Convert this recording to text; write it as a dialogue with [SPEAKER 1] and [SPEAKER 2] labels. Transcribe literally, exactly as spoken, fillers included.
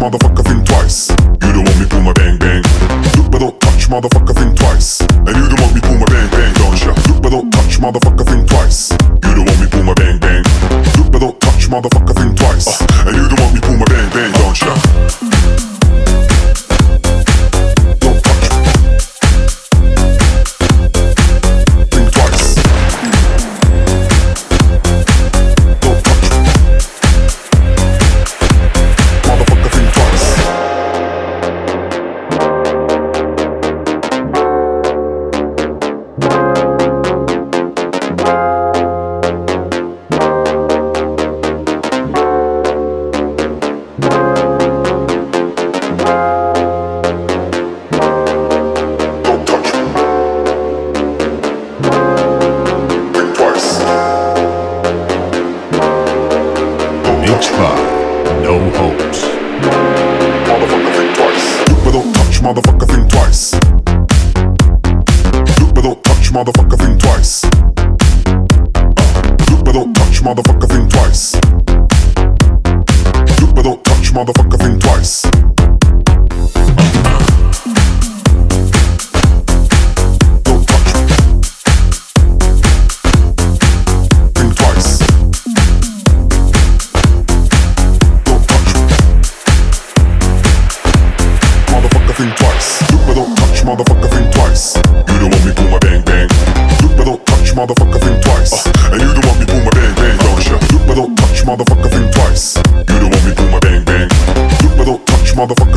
[SPEAKER 1] motherfucker, think twice. You don't want me pull my bang bang. Look but don't touch, motherfucker, think twice. And you don't want me pull my bang bang, don't ya? Look but don't touch, motherfucker, think twice. You don't want me pull my bang bang. Look but don't touch, motherfucker, think twice. Uh, and you don't want me pull my bang bang, don't ya? Don't touch. Think twice. Don't touch. Motherfucker, think twice.
[SPEAKER 2] Mixed by No Hopes.
[SPEAKER 1] Motherfucker, think twice. Look but don't touch, motherfucker, think twice. Look but don't touch, motherfucker, think twice. Look but don't touch, motherfucker, think twice. Look but don't touch, motherfucker, think twice. Don't touch. Think twice. Think twice. Look but don't touch, motherfucker, think twice. You don't want me pull my bang bang. Look but don't touch, motherfucker, think twice. Uh, and you don't want me pull my bang bang, don't ya? Look but don't touch, motherfucker, think twice. You don't want me pull my bang bang. Look but don't touch, motherfucker.